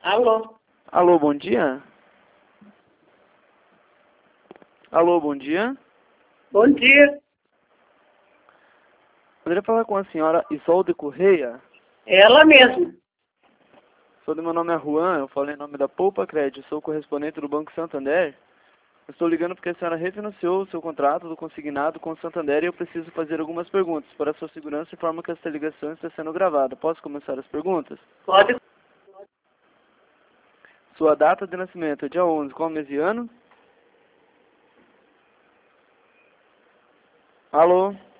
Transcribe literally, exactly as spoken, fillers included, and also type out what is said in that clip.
Alô? Alô, bom dia? Alô, bom dia? Bom dia. Poderia falar com a senhora Isolde Correia? Ela mesma. Sou meu nome é Juan, eu falo em nome da Poupa Crédito, sou correspondente do Banco Santander. Eu estou ligando porque a senhora refinanciou o seu contrato do consignado com o Santander e eu preciso fazer algumas perguntas. Para a sua segurança, informo que esta ligação está sendo gravada. Posso começar as perguntas? Pode. Sua data de nascimento é dia onze, qual mês e ano? Alô?